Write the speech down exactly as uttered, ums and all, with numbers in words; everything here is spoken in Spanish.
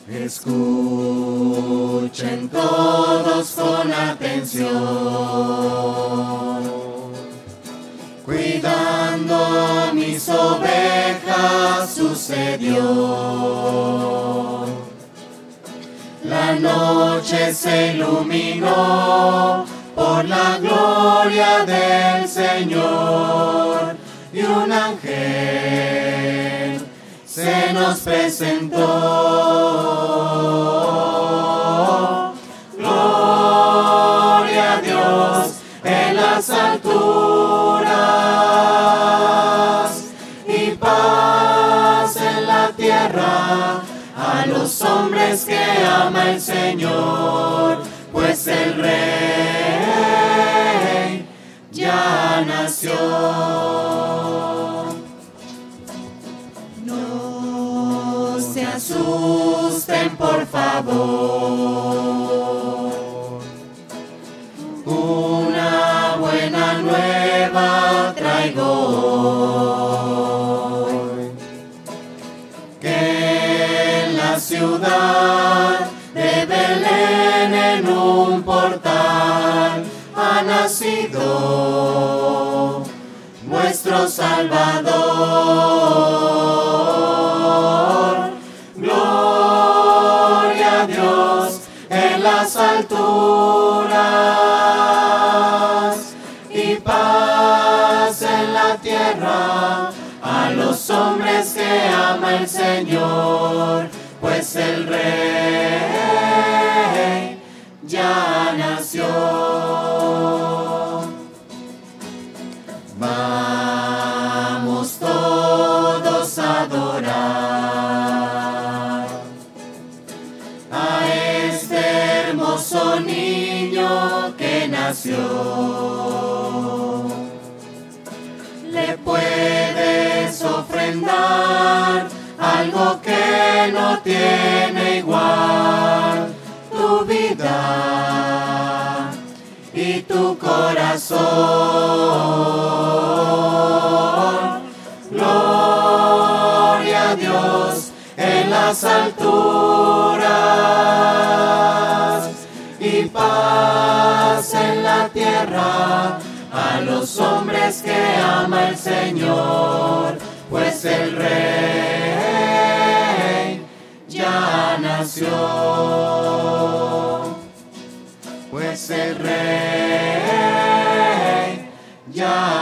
Escuchen todos con atención, cuidando mis ovejas sucedió. La noche se iluminó por la gloria del Señor y un ángel se nos presentó. Gloria a Dios en las alturas y paz en la tierra a los hombres que ama el Señor, pues el Rey ya nació. No se asusten, por favor. Una buena nueva traigo hoy, que en la ciudad de Belén en un portal ha nacido nuestro Salvador. Gloria a Dios en las alturas y paz en la tierra a los hombres que ama el Señor, pues el Rey ya nació. Vamos todos a adorar a este hermoso niño que nació. Le puedes ofrendar algo que no tiene igual, tu vida y tu corazón. Gloria a Dios en las alturas y paz en la tierra a los hombres que ama el Señor, pues el Rey ya nació. Pues el Rey ya